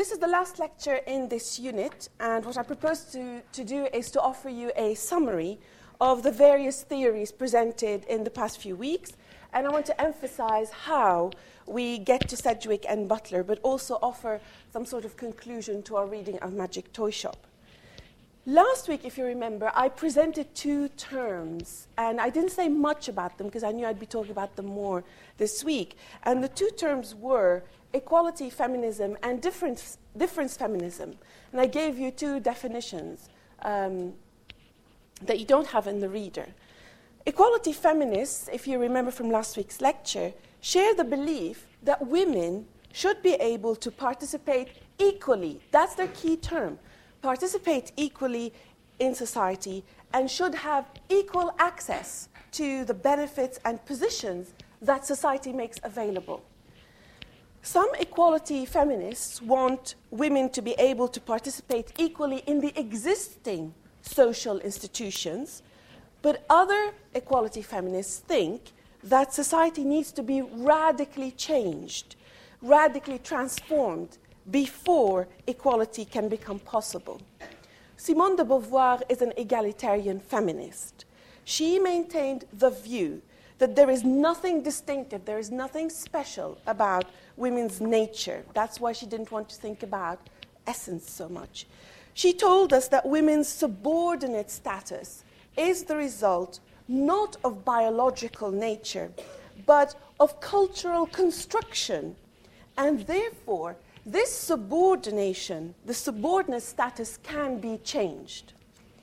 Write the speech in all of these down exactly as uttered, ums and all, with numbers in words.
this is the last lecture in this unit, and what I propose to, to do is to offer you a summary of the various theories presented in the past few weeks, and I want to emphasize how we get to Sedgwick and Butler, but also offer some sort of conclusion to our reading of Magic Toy Shop. Last week, if you remember, I presented two terms, and I didn't say much about them because I knew I'd be talking about them more this week. And the two terms were equality feminism and difference, difference feminism. And I gave you two definitions um, that you don't have in the reader. Equality feminists, if you remember from last week's lecture, share the belief that women should be able to participate equally. That's their key term. Participate equally in society and should have equal access to the benefits and positions that society makes available. Some equality feminists want women to be able to participate equally in the existing social institutions, but other equality feminists think that society needs to be radically changed, radically transformed, before equality can become possible. Simone de Beauvoir is an egalitarian feminist. She maintained the view that there is nothing distinctive, there is nothing special about women's nature. That's why she didn't want to think about essence so much. She told us that women's subordinate status is the result not of biological nature, but of cultural construction, and therefore this subordination, the subordinate status, can be changed.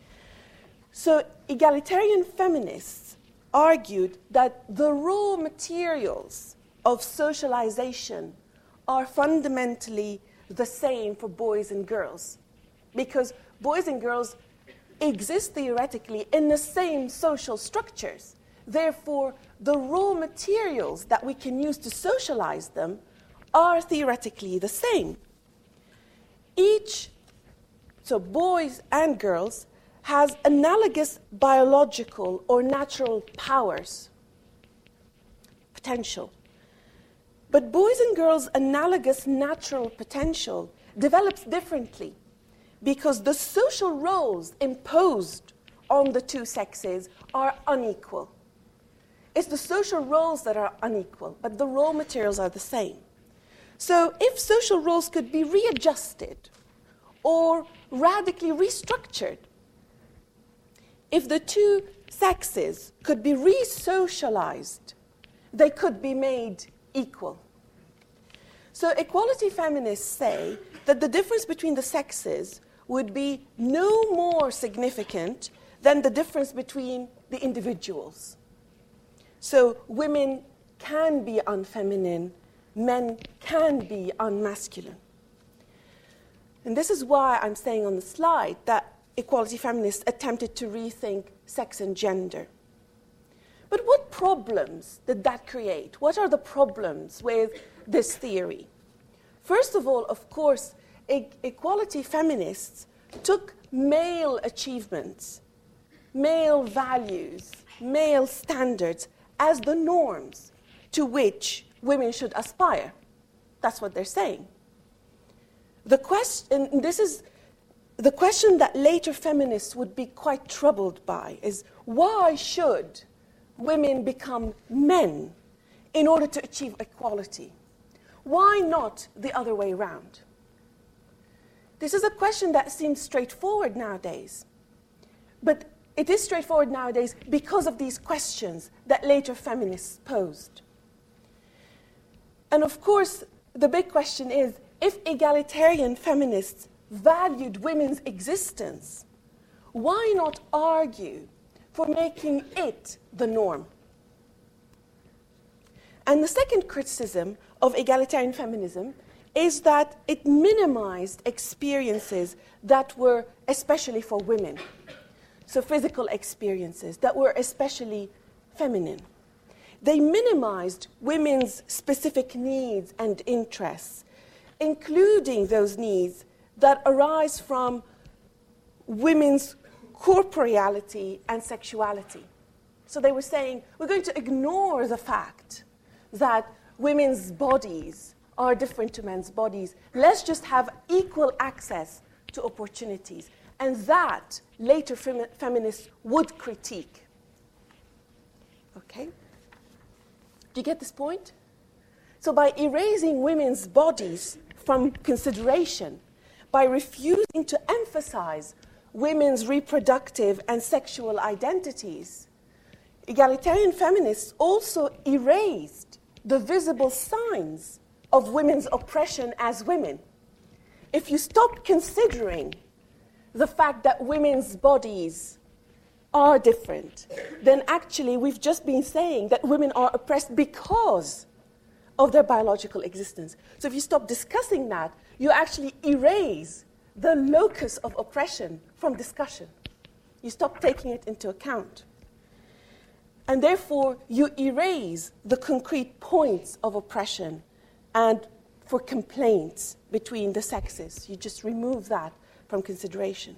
So egalitarian feminists argued that the raw materials of socialization are fundamentally the same for boys and girls, because boys and girls exist theoretically in the same social structures. Therefore, the raw materials that we can use to socialize them are theoretically the same. Each, so boys and girls, has analogous biological or natural powers, potential. But boys and girls' analogous natural potential develops differently because the social roles imposed on the two sexes are unequal. It's the social roles that are unequal, but the raw materials are the same. So if social roles could be readjusted or radically restructured, if the two sexes could be re-socialized, they could be made equal. So equality feminists say that the difference between the sexes would be no more significant than the difference between the individuals. So women can be unfeminine, men can be unmasculine. And this is why I'm saying on the slide that equality feminists attempted to rethink sex and gender. But what problems did that create? What are the problems with this theory? First of all, of course, e- equality feminists took male achievements, male values, male standards as the norms to which women should aspire. That's what they're saying. The question, and this is the question that later feminists would be quite troubled by, is why should women become men in order to achieve equality? Why not the other way around? This is a question that seems straightforward nowadays. But it is straightforward nowadays because of these questions that later feminists posed. And of course, the big question is, if egalitarian feminists valued women's existence, why not argue for making it the norm? And the second criticism of egalitarian feminism is that it minimized experiences that were especially for women. So physical experiences that were especially feminine. They minimized women's specific needs and interests, including those needs that arise from women's corporeality and sexuality. So they were saying, we're going to ignore the fact that women's bodies are different to men's bodies. Let's just have equal access to opportunities. And that later fem- feminists would critique. Okay? Do you get this point? So by erasing women's bodies from consideration, by refusing to emphasize women's reproductive and sexual identities, egalitarian feminists also erased the visible signs of women's oppression as women. If you stop considering the fact that women's bodies are different, then actually we've just been saying that women are oppressed because of their biological existence. So if you stop discussing that, you actually erase the locus of oppression from discussion. You stop taking it into account. And therefore, you erase the concrete points of oppression and for complaints between the sexes. You just remove that from consideration.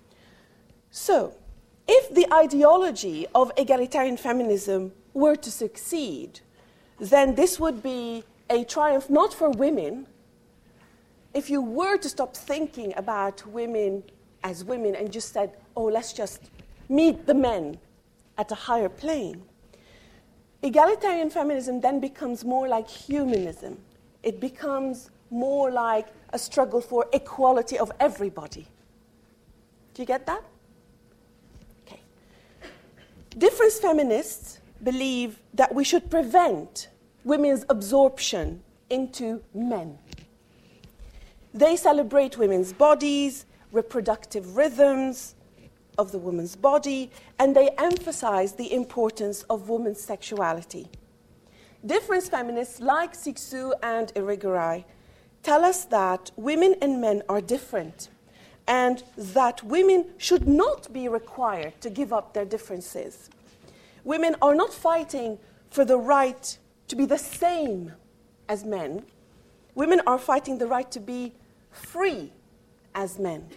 So, if the ideology of egalitarian feminism were to succeed, then this would be a triumph not for women. If you were to stop thinking about women as women and just said, oh, let's just meet the men at a higher plane, egalitarian feminism then becomes more like humanism. It becomes more like a struggle for equality of everybody. Do you get that? Okay. Difference feminists believe that we should prevent women's absorption into men. They celebrate women's bodies, reproductive rhythms of the woman's body, and they emphasize the importance of women's sexuality. Difference feminists like Cixous and Irigaray tell us that women and men are different and that women should not be required to give up their differences. Women are not fighting for the right to be the same as men. Women are fighting the right to be free as men.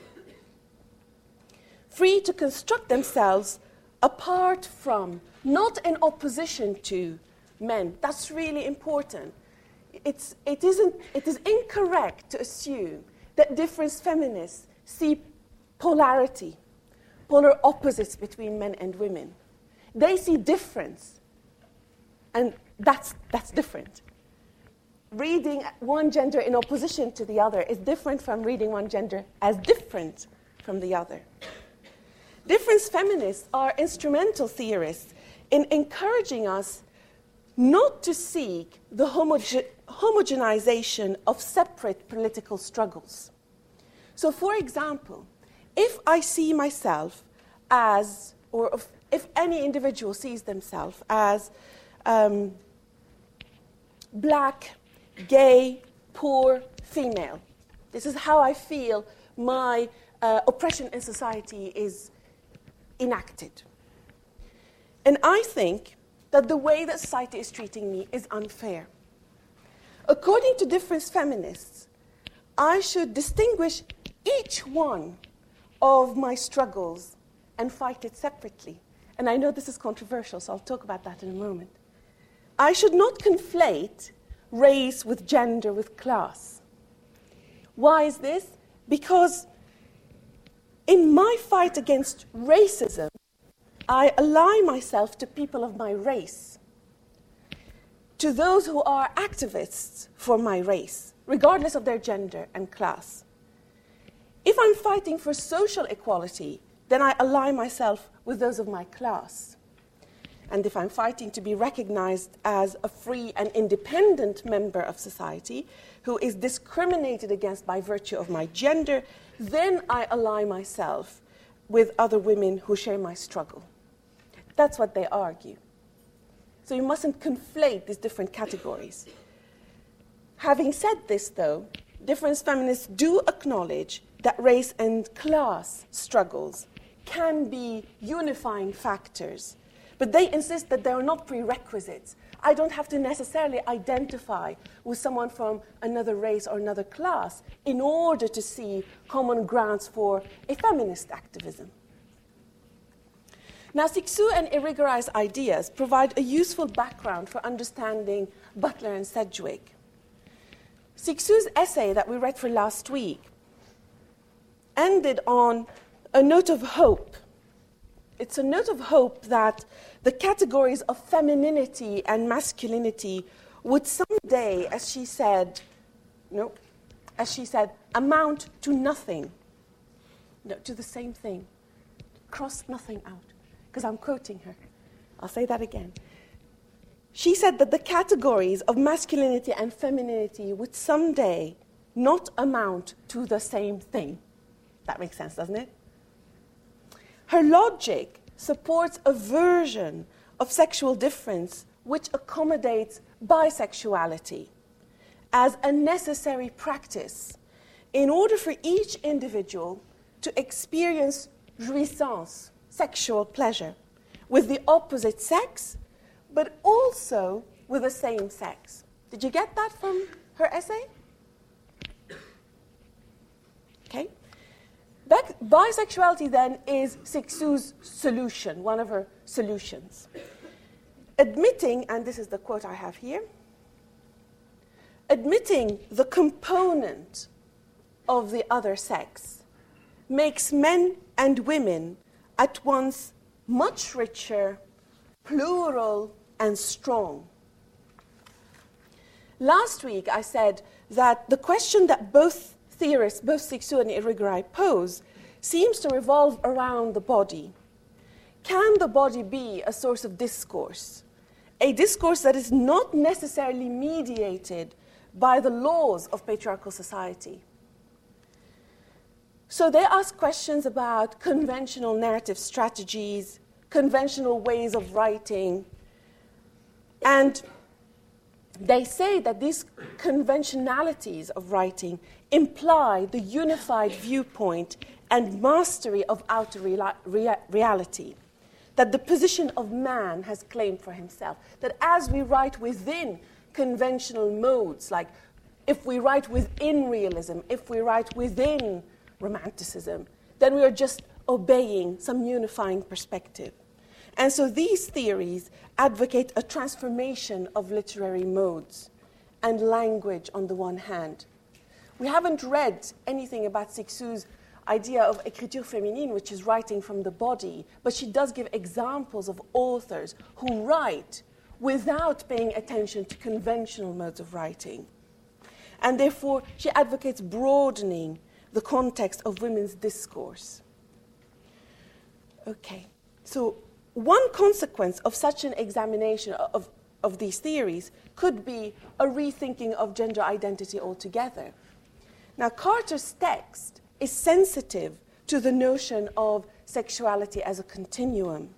Free to construct themselves apart from, not in opposition to, men. That's really important. It's, it, isn't, it is incorrect to assume that difference feminists see polarity, polar opposites between men and women. They see difference, and that's, that's different. Reading one gender in opposition to the other is different from reading one gender as different from the other. Difference feminists are instrumental theorists in encouraging us not to seek the homoge- homogenization of separate political struggles. So, for example, if I see myself as, or if, if any individual sees themselves as um, black, gay, poor, female, this is how I feel my uh, oppression in society is enacted. And I think that the way that society is treating me is unfair. According to difference feminists, I should distinguish each one of my struggles and fight it separately. And I know this is controversial, so I'll talk about that in a moment. I should not conflate race with gender with class. Why is this? Because in my fight against racism, I ally myself to people of my race, to those who are activists for my race, regardless of their gender and class. If I'm fighting for social equality, then I ally myself with those of my class. And if I'm fighting to be recognized as a free and independent member of society who is discriminated against by virtue of my gender, then I ally myself with other women who share my struggle. That's what they argue. So you mustn't conflate these different categories. Having said this, though, difference feminists do acknowledge that race and class struggles can be unifying factors, but they insist that they are not prerequisites. I don't have to necessarily identify with someone from another race or another class in order to see common grounds for a feminist activism. Now, Cixous and Irigaray's ideas provide a useful background for understanding Butler and Sedgwick. Cixous's essay that we read for last week ended on a note of hope. It's a note of hope that the categories of femininity and masculinity would someday, as she said, no, as she said, amount to nothing. No, to the same thing. Cross nothing out. Because I'm quoting her. I'll say that again. She said that the categories of masculinity and femininity would someday not amount to the same thing. That makes sense, doesn't it? Her logic supports a version of sexual difference which accommodates bisexuality as a necessary practice in order for each individual to experience jouissance, sexual pleasure, with the opposite sex, but also with the same sex. Did you get that from her essay? Okay. Back, bisexuality, then, is Cixous's solution, one of her solutions. Admitting, and this is the quote I have here, admitting the component of the other sex makes men and women at once much richer, plural, and strong. Last week I said that the question that both theorists, both Cixous and Irigaray, pose seems to revolve around the body. Can the body be a source of discourse? A discourse that is not necessarily mediated by the laws of patriarchal society. So they ask questions about conventional narrative strategies, conventional ways of writing, and they say that these conventionalities of writing imply the unified viewpoint and mastery of outer rea- rea- reality that the position of man has claimed for himself. That as we write within conventional modes, like if we write within realism, if we write within romanticism, then we are just obeying some unifying perspective. And so these theories advocate a transformation of literary modes and language on the one hand. We haven't read anything about Cixous's idea of écriture féminine, which is writing from the body, but she does give examples of authors who write without paying attention to conventional modes of writing. And therefore, she advocates broadening the context of women's discourse. Okay, so one consequence of such an examination of, of these theories could be a rethinking of gender identity altogether. Now, Carter's text is sensitive to the notion of sexuality as a continuum.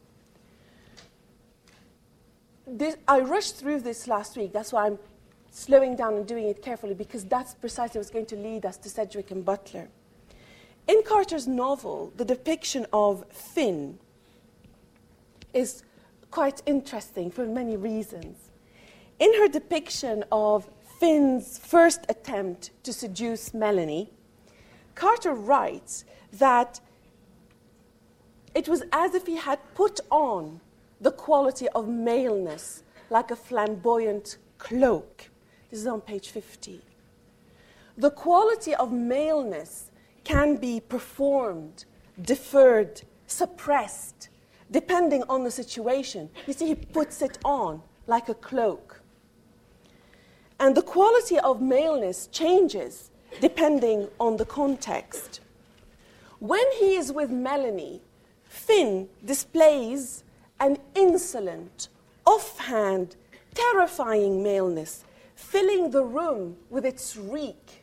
This, I rushed through this last week, that's why I'm slowing down and doing it carefully, because that's precisely what's going to lead us to Sedgwick and Butler. In Carter's novel, the depiction of Finn is quite interesting for many reasons. In her depiction of Finn's first attempt to seduce Melanie, Carter writes that it was as if he had put on the quality of maleness like a flamboyant cloak. This is on page fifty. The quality of maleness can be performed, deferred, suppressed, depending on the situation. You see, he puts it on like a cloak. And the quality of maleness changes depending on the context. When he is with Melanie, Finn displays an insolent, offhand, terrifying maleness, filling the room with its reek.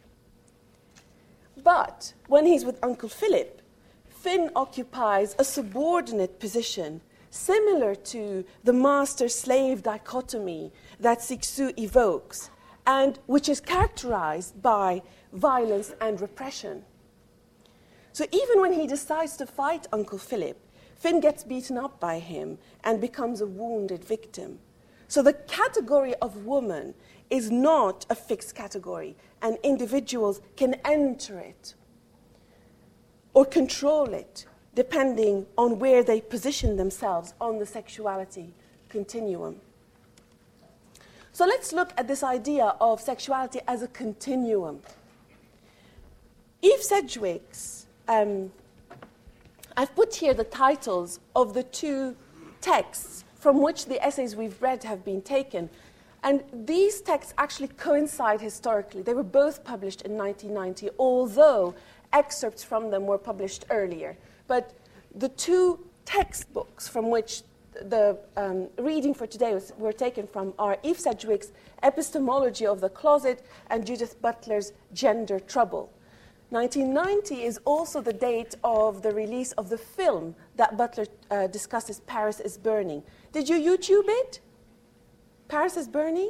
But when he's with Uncle Philip, Finn occupies a subordinate position, similar to the master-slave dichotomy that Cixous evokes, and which is characterized by violence and repression. So even when he decides to fight Uncle Philip, Finn gets beaten up by him and becomes a wounded victim. So the category of woman is not a fixed category, and individuals can enter it or control it depending on where they position themselves on the sexuality continuum. So let's look at this idea of sexuality as a continuum. Eve Sedgwick's, um, I've put here the titles of the two texts from which the essays we've read have been taken. And these texts actually coincide historically. They were both published in nineteen ninety, although excerpts from them were published earlier. But the two textbooks from which the um, reading for today was, were taken from are Eve Sedgwick's Epistemology of the Closet and Judith Butler's Gender Trouble. nineteen ninety is also the date of the release of the film that Butler uh, discusses, Paris is Burning. Did you YouTube it? Paris is Burning?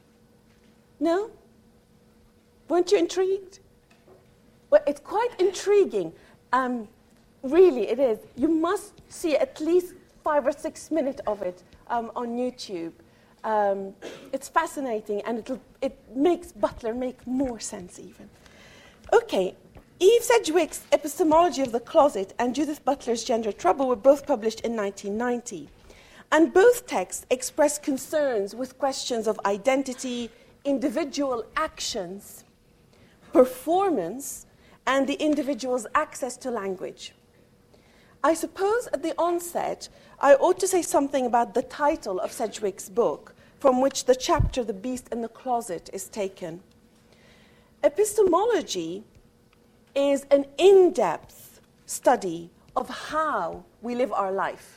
No? Weren't you intrigued? Well, it's quite intriguing. Um, really, it is. You must see at least five or six minutes of it um, on YouTube. Um, it's fascinating, and it'll, it makes Butler make more sense even. Okay, Eve Sedgwick's Epistemology of the Closet and Judith Butler's Gender Trouble were both published in nineteen ninety. And both texts express concerns with questions of identity, individual actions, performance, and the individual's access to language. I suppose at the onset, I ought to say something about the title of Sedgwick's book, from which the chapter The Beast in the Closet is taken. Epistemology is an in-depth study of how we live our life,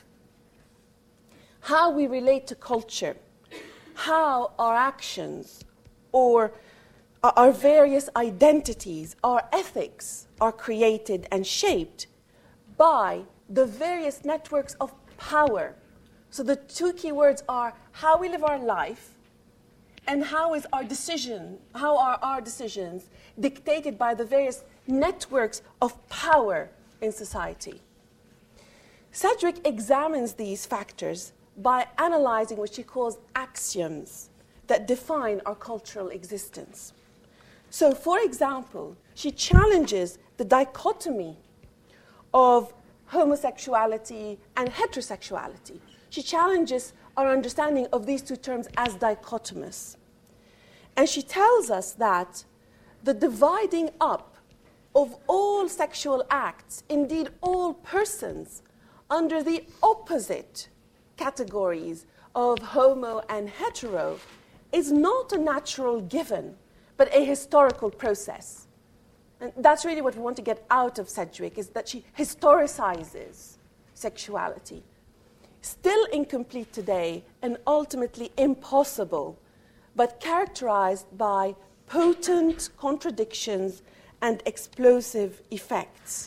how we relate to culture, how our actions or our various identities, our ethics are created and shaped by the various networks of power. So the two key words are how we live our life and how is our decision, how are our decisions dictated by the various networks of power in society. Sedgwick examines these factors by analyzing what she calls axioms that define our cultural existence. So, for example, she challenges the dichotomy of homosexuality and heterosexuality. She challenges our understanding of these two terms as dichotomous. And she tells us that the dividing up of all sexual acts, indeed all persons, under the opposite categories of homo and hetero, is not a natural given, but a historical process. And that's really what we want to get out of Sedgwick, is that she historicizes sexuality. Still incomplete today and ultimately impossible, but characterized by potent contradictions and explosive effects.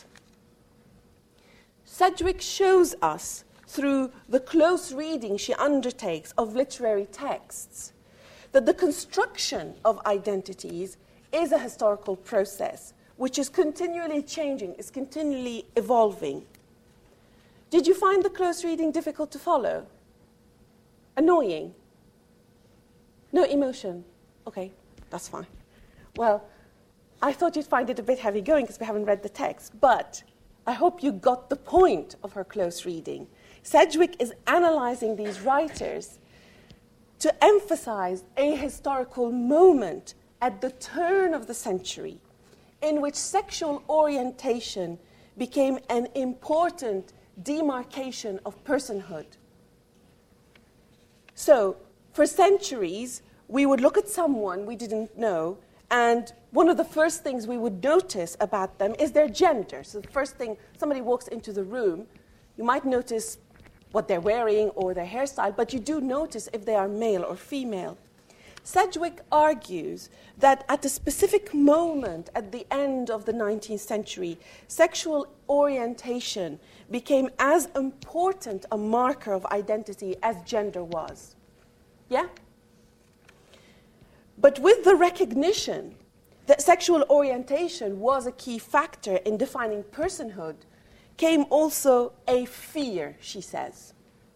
Sedgwick shows us, through the close reading she undertakes of literary texts, that the construction of identities is a historical process which is continually changing, is continually evolving. Did you find the close reading difficult to follow? Annoying? No emotion? Okay, that's fine. Well, I thought you'd find it a bit heavy going because we haven't read the text, but I hope you got the point of her close reading. Sedgwick is analyzing these writers to emphasize a historical moment at the turn of the century in which sexual orientation became an important demarcation of personhood. So, for centuries, we would look at someone we didn't know, and one of the first things we would notice about them is their gender. So the first thing, somebody walks into the room, you might notice what they're wearing or their hairstyle, but you do notice if they are male or female. Sedgwick argues that at a specific moment at the end of the nineteenth century, sexual orientation became as important a marker of identity as gender was. Yeah? But with the recognition that sexual orientation was a key factor in defining personhood, came also a fear, she says.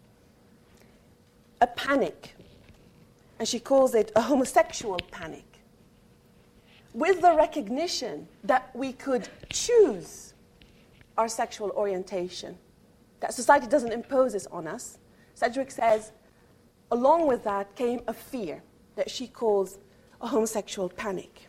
A panic. And she calls it a homosexual panic. With the recognition that we could choose our sexual orientation, that society doesn't impose this on us, Sedgwick says, along with that came a fear. that she calls a homosexual panic.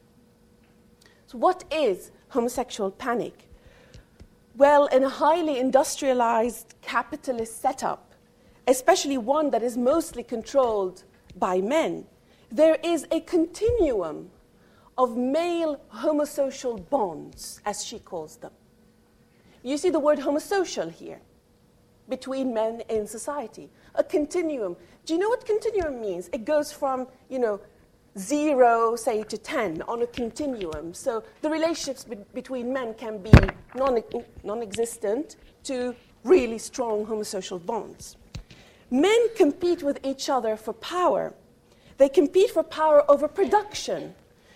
So what is homosexual panic? Well, in a highly industrialized capitalist setup, especially one that is mostly controlled by men, there is a continuum of male homosocial bonds, as she calls them. You see the word homosocial here, between men in society. A continuum. Do you know what continuum means? It goes from, you know, zero, say, to ten on a continuum. So the relationships be- between men can be non- non-existent to really strong homosocial bonds. Men compete with each other for power. They compete for power over production,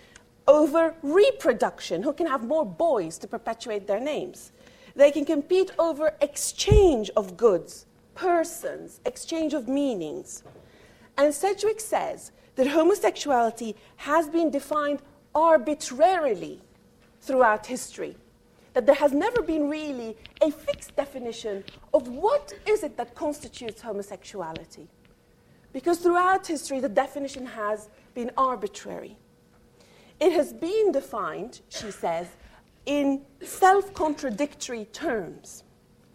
over reproduction, who can have more boys to perpetuate their names. They can compete over exchange of goods, persons, exchange of meanings. And Sedgwick says that homosexuality has been defined arbitrarily throughout history, that there has never been really a fixed definition of what is it that constitutes homosexuality. Because throughout history, the definition has been arbitrary. It has been defined, she says, in self-contradictory terms.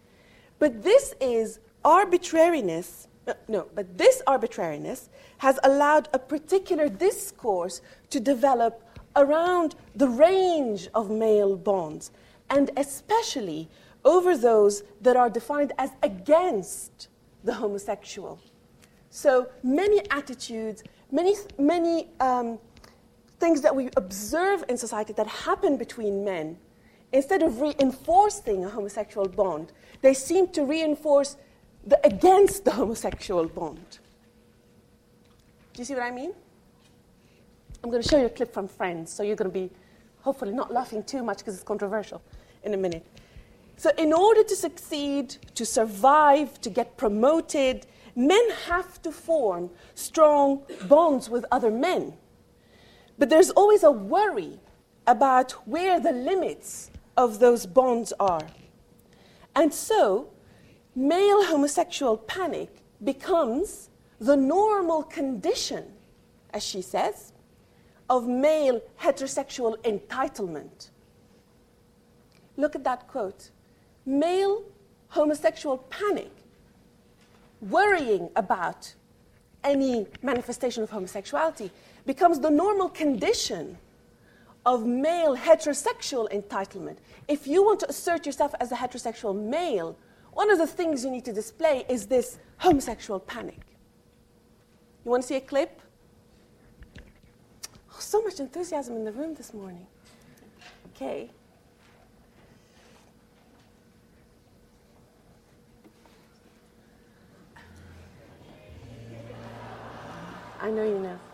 But this is arbitrariness, uh, no, but this arbitrariness has allowed a particular discourse to develop around the range of male bonds, and especially over those that are defined as against the homosexual. So many attitudes, many, many um, things that we observe in society that happen between men, instead of reinforcing a homosexual bond, they seem to reinforce the against the homosexual bond. Do you see what I mean? I'm going to show you a clip from Friends, so you're going to be hopefully not laughing too much because it's controversial in a minute. So in order to succeed, to survive, to get promoted, men have to form strong bonds with other men. But there's always a worry about where the limits of those bonds are. And so, male homosexual panic becomes the normal condition, as she says, of male heterosexual entitlement. Look at that quote. Male homosexual panic, worrying about any manifestation of homosexuality, becomes the normal condition of male heterosexual entitlement. If you want to assert yourself as a heterosexual male, one of the things you need to display is this homosexual panic. You want to see a clip? Oh, so much enthusiasm in the room this morning. Okay. I know you know.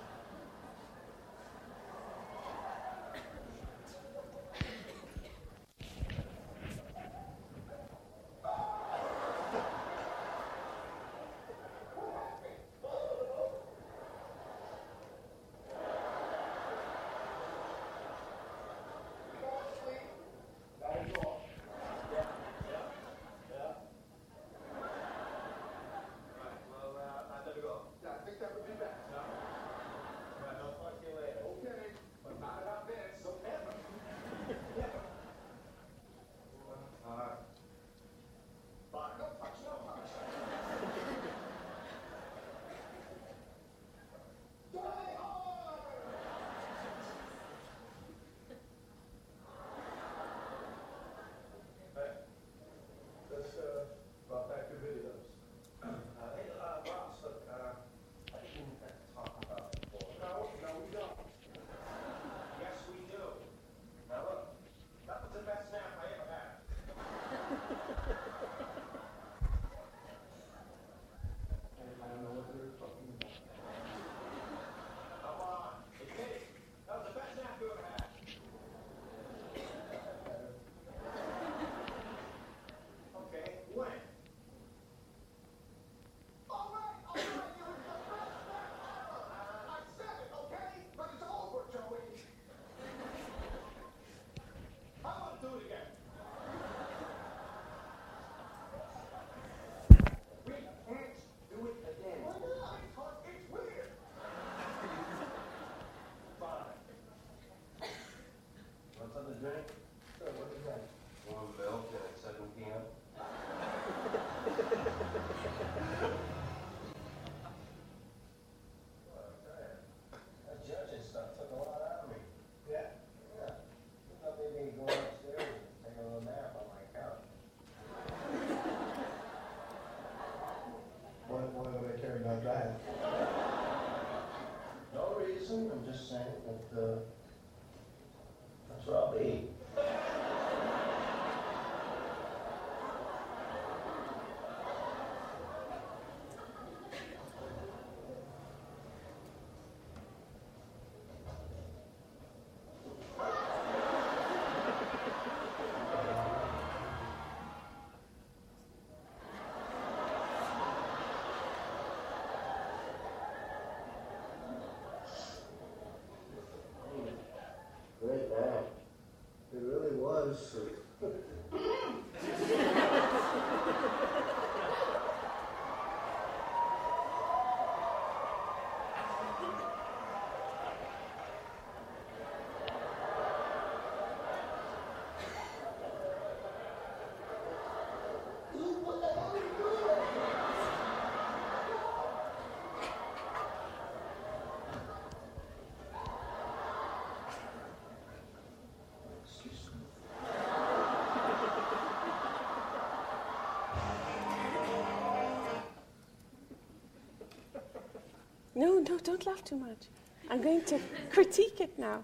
no, don't laugh too much. I'm going to critique it now.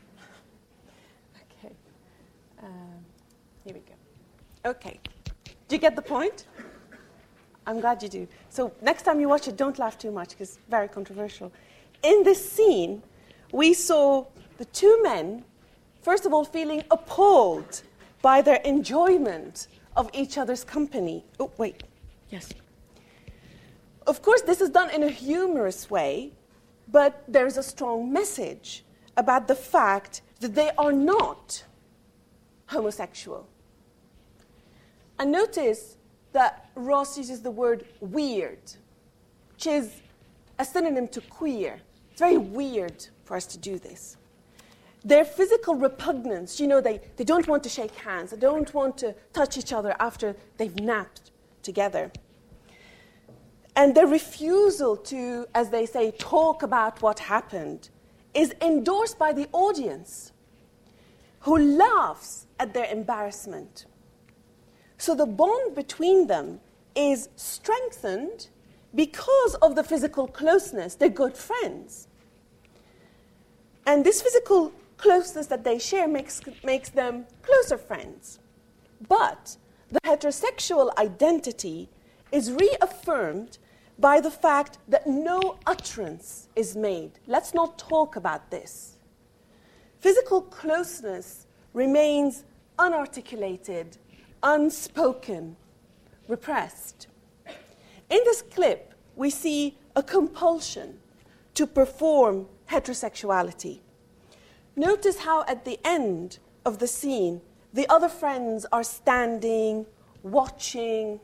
Okay. Um, here we go. Okay. Do you get the point? I'm glad you do. So next time you watch it, don't laugh too much, because it's very controversial. In this scene, we saw the two men, first of all, feeling appalled by their enjoyment of each other's company. Oh, wait. Yes. Of course, this is done in a humorous way, but there's a strong message about the fact that they are not homosexual. And notice that Ross uses the word weird, which is a synonym to queer. It's very weird for us to do this. Their physical repugnance, you know, they, they don't want to shake hands, they don't want to touch each other after they've napped together. And their refusal to, as they say, talk about what happened is endorsed by the audience, who laughs at their embarrassment. So the bond between them is strengthened because of the physical closeness. They're good friends. And this physical closeness that they share makes, makes them closer friends. But the heterosexual identity is reaffirmed by the fact that no utterance is made. Let's not talk about this. Physical closeness remains unarticulated, unspoken, repressed. In this clip, we see a compulsion to perform heterosexuality. Notice how at the end of the scene, the other friends are standing, watching,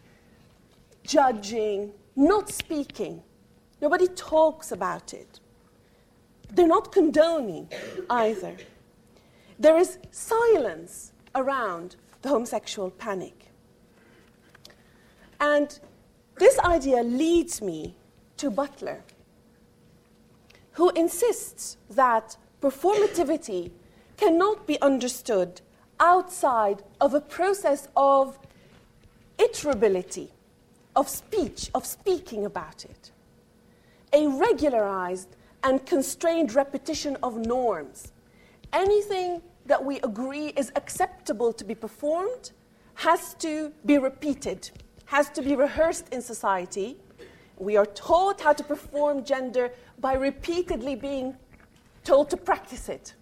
judging, not speaking. Nobody talks about it. They're not condoning either. There is silence around the homosexual panic. And this idea leads me to Butler, who insists that performativity cannot be understood outside of a process of iterability, of speech, of speaking about it. A regularized and constrained repetition of norms. Anything that we agree is acceptable to be performed has to be repeated, has to be rehearsed in society. We are taught how to perform gender by repeatedly being told to practice it.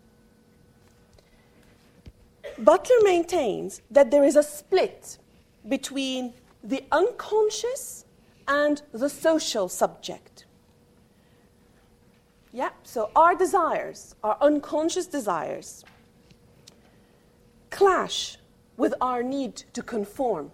Butler maintains that there is a split between the unconscious and the social subject. Yeah, so our desires, our unconscious desires, clash with our need to conform.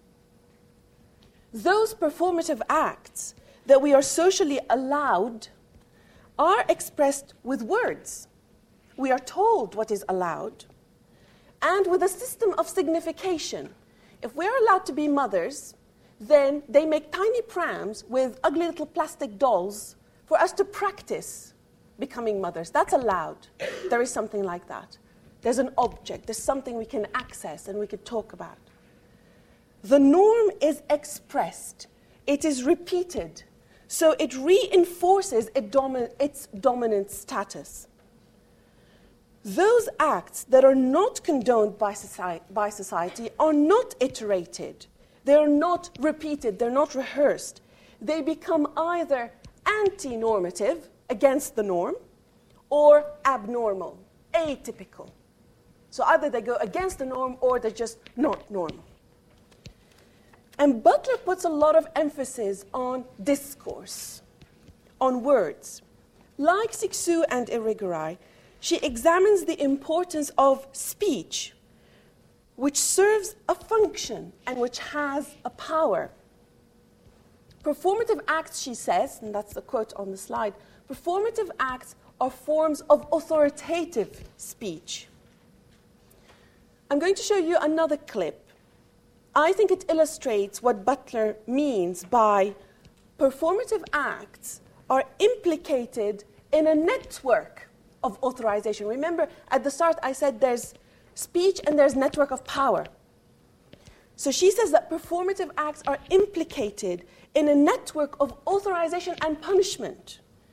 Those performative acts that we are socially allowed are expressed with words. We are told what is allowed, and with a system of signification. If we're allowed to be mothers, then they make tiny prams with ugly little plastic dolls for us to practice becoming mothers. That's allowed. There is something like that. There's an object. There's something we can access and we can talk about. The norm is expressed. It is repeated. So it reinforces it domi- its dominant status. Those acts that are not condoned by society, by society are not iterated. They are not repeated. They're not rehearsed. They become either anti-normative, against the norm, or abnormal, atypical. So either they go against the norm or they're just not normal. And Butler puts a lot of emphasis on discourse, on words. Like Cixous and Irigaray, she examines the importance of speech, which serves a function and which has a power. Performative acts, she says, and that's the quote on the slide, performative acts are forms of authoritative speech. I'm going to show you another clip. I think it illustrates what Butler means by performative acts are implicated in a network of authorization. Remember, at the start I said there's speech and there's network of power. So she says that performative acts are implicated in a network of authorization and punishment.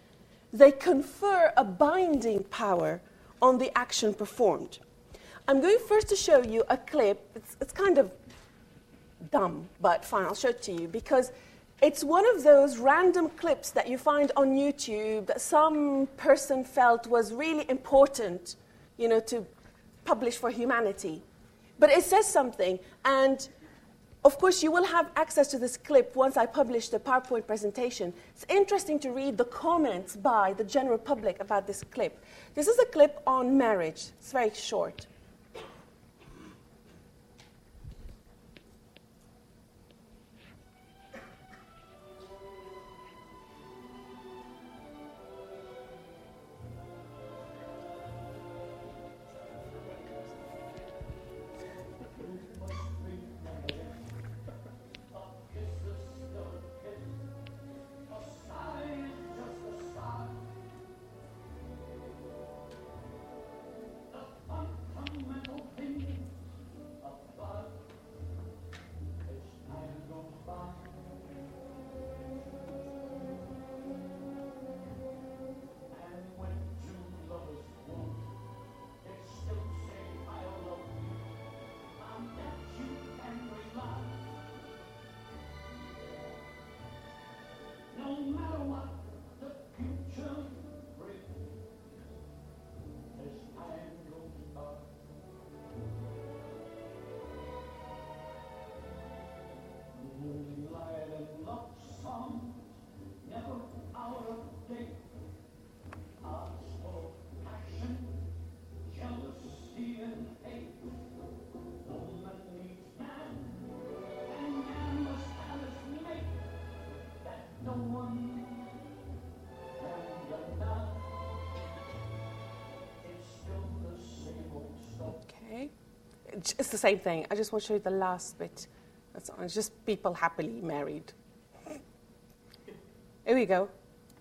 they confer a binding power on the action performed. I'm going first to show you a clip. It's, it's kind of dumb, but fine, I'll show it to you, because it's one of those random clips that you find on YouTube that some person felt was really important, you know, to publish for humanity. But it says something, and of course you will have access to this clip once I publish the PowerPoint presentation. It's interesting to read the comments by the general public about this clip. This is a clip on marriage. It's very short. It's the same thing. I just want to show you the last bit. That's all. It's just people happily married. Here we go.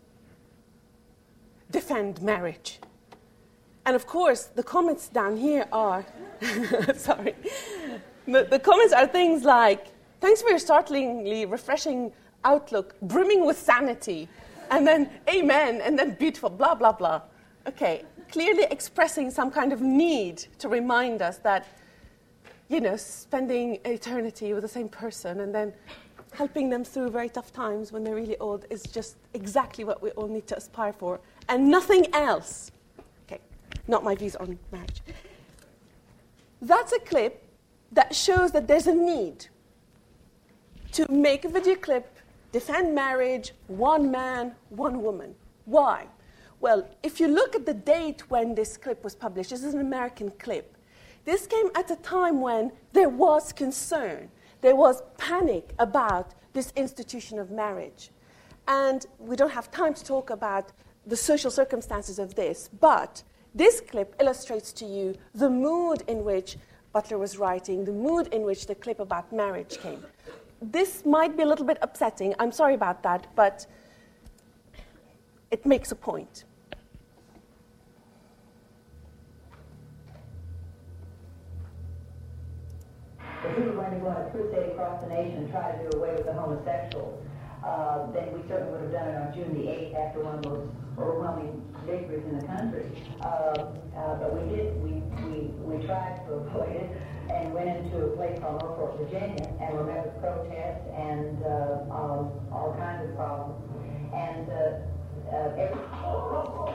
Defend marriage. And of course, the comments down here are, sorry, the, the comments are things like, thanks for your startlingly refreshing outlook, brimming with sanity, and then amen, and then beautiful, blah, blah, blah. Okay, clearly expressing some kind of need to remind us that, you know, spending eternity with the same person and then helping them through very tough times when they're really old is just exactly what we all need to aspire for, and nothing else. Okay, not my views on marriage. That's a clip that shows that there's a need to make a video clip, defend marriage, one man, one woman. Why? Well, if you look at the date when this clip was published, this is an American clip. This came at a time when there was concern. There was panic about this institution of marriage. And we don't have time to talk about the social circumstances of this, but this clip illustrates to you the mood in which Butler was writing, the mood in which the clip about marriage came. This might be a little bit upsetting. I'm sorry about that, but it makes a point. If we were going to go on a crusade across the nation and try to do away with the homosexuals, uh, then we certainly would have done it on June the eighth after one of those overwhelming victories in the country. Uh, uh, but we did, we, we, we tried to avoid it and went into a place called Norfolk, Virginia, and we met with protests and uh, um, all kinds of problems. And uh, uh, every... Oh,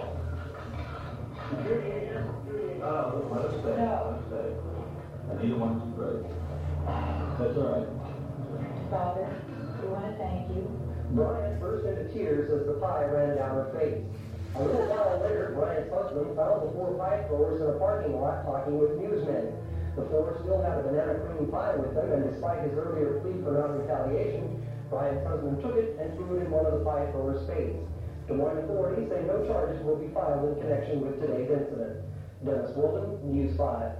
let us stay. No. Let us stay. Anita wants to break. That's all right. Father, we want to thank you. Brian burst into tears as the pie ran down her face. A little while later, Brian's husband found the four pie throwers in a parking lot talking with newsmen. The four still had a banana cream pie with them, and despite his earlier plea for non-retaliation, Brian's husband took it and threw it in one of the pie throwers' face. Des Moines authorities say no charges will be filed in connection with today's incident. Dennis Wolden, News five.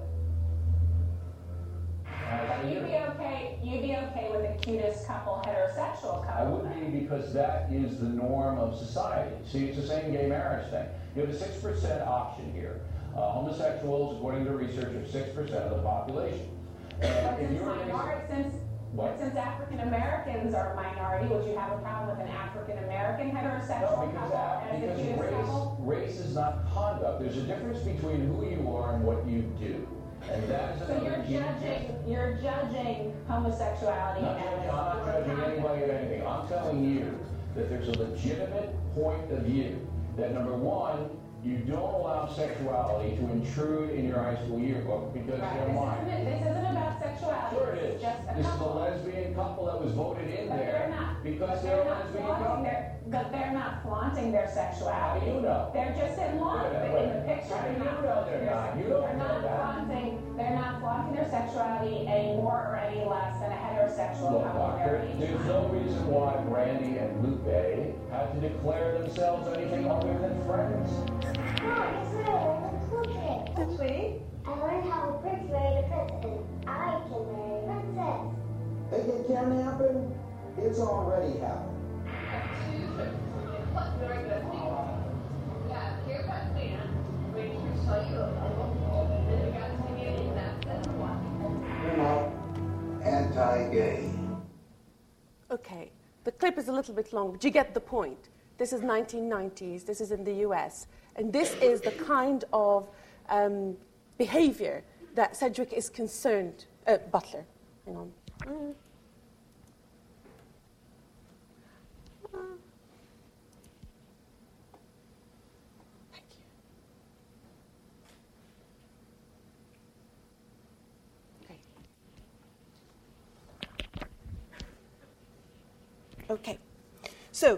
But you'd be okay, you'd be okay with the cutest couple, heterosexual couple. I would be, because that is the norm of society. See, it's the same gay marriage thing. You have a six percent option here. Uh, homosexuals, according to research, are six percent of the population. But And if since, you're minority, since What? Since African Americans are a minority, would you have a problem with an African American heterosexual No, because, couple uh, as the because cutest race, couple? race is not conduct. There's a difference between who you are and what you do. And that is So you're another key- judging, you're judging homosexuality Not as judging, I'm not poor judging conduct. anybody of anything. I'm telling you that there's a legitimate point of view that, number one, you don't allow sexuality to intrude in your high school yearbook because Right. they're This mine. isn't, this isn't about sexuality. Sure it It's is. just a This is a couple. lesbian couple that was voted in But there they're not. because But they're a not lesbian flaunting couple. their, but they're not flaunting their sexuality. How do you know? They're just in law. Wait a minute, In wait a the minute. picture, How do they're you not know flaunting they're their not? sex- You don't They're know not that. flaunting, they're not flaunting their sexuality any more or any less than a heterosexual Look, couple. doctor, They're each there's one. no reason why Brandy and Lupe had to declare themselves anything other than friends. Sweetie? I learned how a prince married a princess, and I can marry a princess. It can happen. It's already happened. You're not anti-gay. Okay, the clip is a little bit long, but you get the point. This is nineteen nineties, this is in the U S, and this is the kind of um, behavior that Sedgwick is concerned, uh, Butler, hang on. Mm. Uh. Thank you. Okay. Okay. So,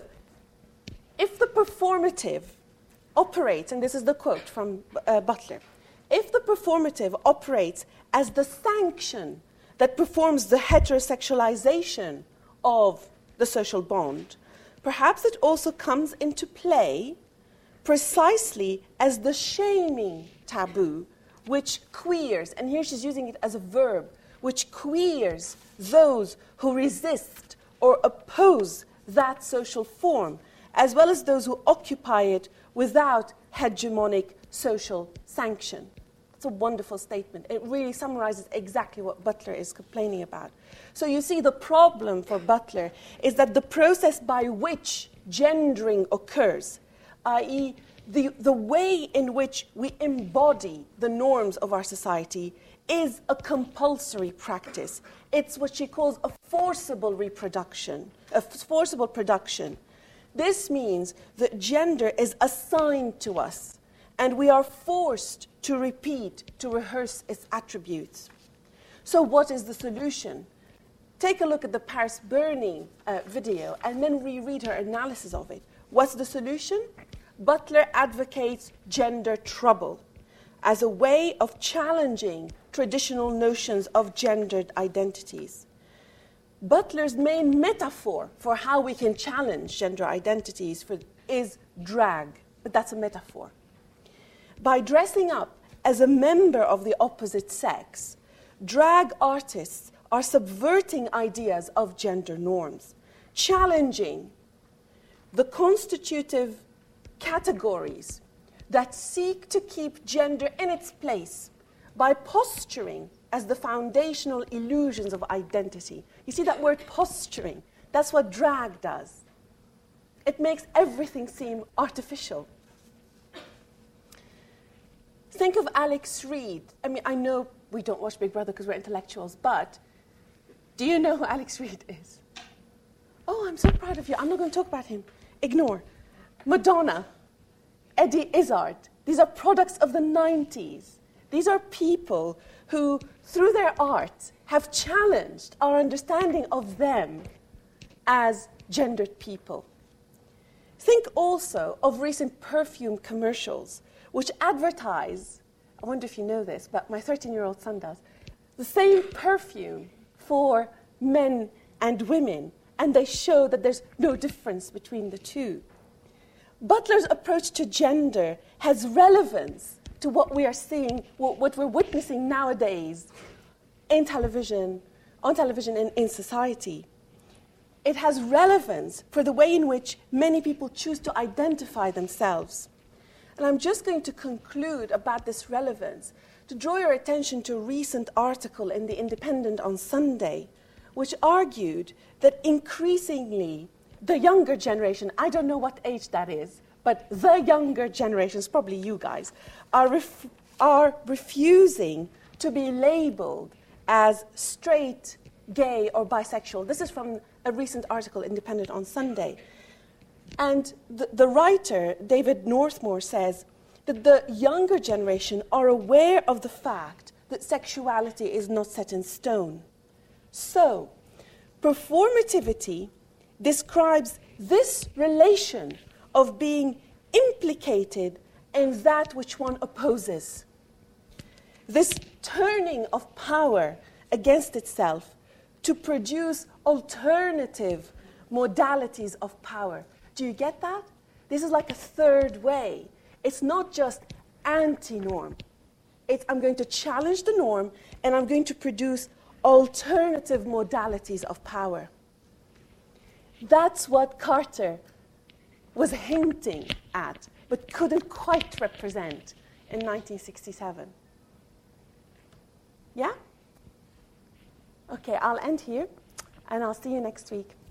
if the performative operates, and this is the quote from uh, Butler, if the performative operates as the sanction that performs the heterosexualization of the social bond, perhaps it also comes into play precisely as the shaming taboo which queers, and here she's using it as a verb, which queers those who resist or oppose that social form, as well as those who occupy it without hegemonic social sanction. It's a wonderful statement. It really summarizes exactly what Butler is complaining about. So you see, the problem for Butler is that the process by which gendering occurs, that is, the, the way in which we embody the norms of our society, is a compulsory practice. It's what she calls a forcible reproduction, a forcible production. This means that gender is assigned to us, and we are forced to repeat, to rehearse its attributes. So what is the solution? Take a look at the Paris Burning uh, video and then reread her analysis of it. What's the solution? Butler advocates gender trouble as a way of challenging traditional notions of gendered identities. Butler's main metaphor for how we can challenge gender identities for, is drag, but that's a metaphor. By dressing up as a member of the opposite sex, drag artists are subverting ideas of gender norms, challenging the constitutive categories that seek to keep gender in its place by posturing as the foundational illusions of identity. You see that word posturing? That's what drag does. It makes everything seem artificial. Think of Alex Reid. I mean, I know we don't watch Big Brother because we're intellectuals, but do you know who Alex Reid is? Oh, I'm so proud of you. I'm not going to talk about him. Ignore. Madonna, Eddie Izzard. These are products of the nineties. These are people who, through their art, have challenged our understanding of them as gendered people. Think also of recent perfume commercials which advertise, I wonder if you know this, but my thirteen-year-old son does, the same perfume for men and women, and they show that there's no difference between the two. Butler's approach to gender has relevance to what we are seeing, what we're witnessing nowadays in television, on television and in society. It has relevance for the way in which many people choose to identify themselves. And I'm just going to conclude about this relevance to draw your attention to a recent article in The Independent on Sunday, which argued that increasingly the younger generation, I don't know what age that is, but the younger generations, probably you guys, are, ref- are refusing to be labeled as straight, gay, or bisexual. This is from a recent article, Independent, on Sunday. And the, the writer, David Northmore, says that the younger generation are aware of the fact that sexuality is not set in stone. So, performativity describes this relation of being implicated in that which one opposes. This turning of power against itself to produce alternative modalities of power. Do you get that? This is like a third way. It's not just anti-norm. It's, I'm going to challenge the norm, and I'm going to produce alternative modalities of power. That's what Carter was hinting at, but couldn't quite represent in nineteen sixty-seven. Yeah? Okay, I'll end here, and I'll see you next week.